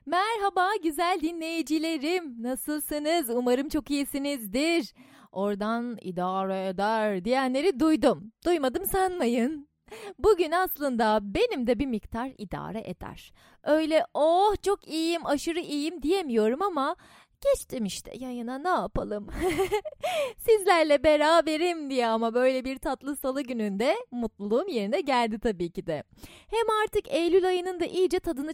Merhaba güzel dinleyicilerim. Nasılsınız? Umarım çok iyisinizdir. Oradan idare eder diyenleri duydum. Duymadım sanmayın. Bugün aslında benim de bir miktar idare eder. Öyle oh çok iyiyim, aşırı iyiyim diyemiyorum ama geçtim işte yayına ne yapalım. Sizlerle beraberim diye ama böyle bir tatlı salı gününde mutluluğum yerine geldi tabii ki de. Hem artık Eylül ayının da iyice tadını